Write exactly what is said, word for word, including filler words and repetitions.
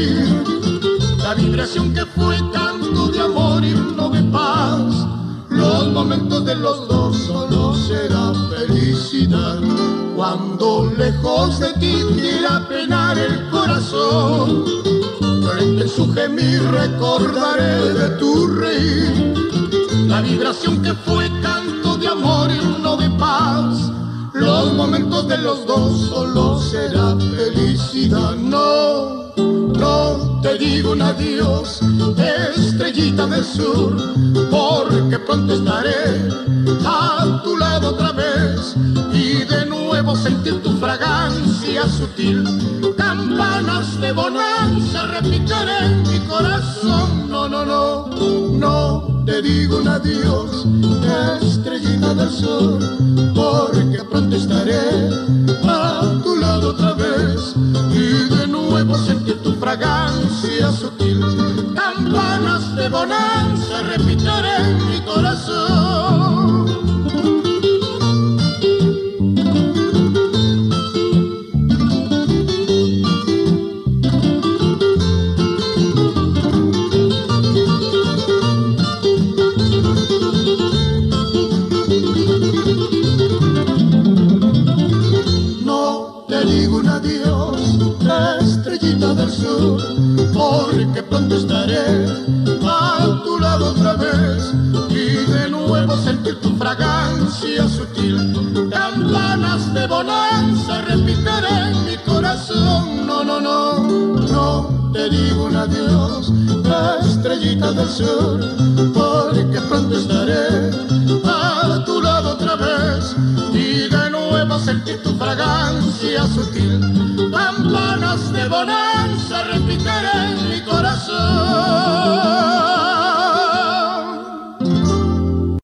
reír. La vibración que fue canto de amor, himno de paz. Los momentos de los dos solo será felicidad. Cuando lejos de ti quiera penar el corazón, frente su gemir recordaré de tu reír. La vibración que fue canto de amor, himno de paz. Los momentos de los dos solo será felicidad. No, no te digo un adiós, estrellita del sur, porque pronto estaré a tu lado otra vez y de nuevo sentir tu fragancia sutil. Campanas de bonanza repicaré en mi corazón. No, no, no, no te digo un adiós, estrellita del sur, porque pronto estaré a tu lado otra vez y de nuevo sentir tu fragancia sutil. Campanas de bonanza repicaré en mi corazón. Del sur, porque pronto estaré a tu lado otra vez y de nuevo sentir tu fragancia sutil. Campanas de bonanza repicaré en mi corazón. No, no, no, no te digo un adiós, estrellita del sur, porque pronto estaré a tu lado otra vez y de nuevo sentir tu fragancia sutil. Campanas de bonanza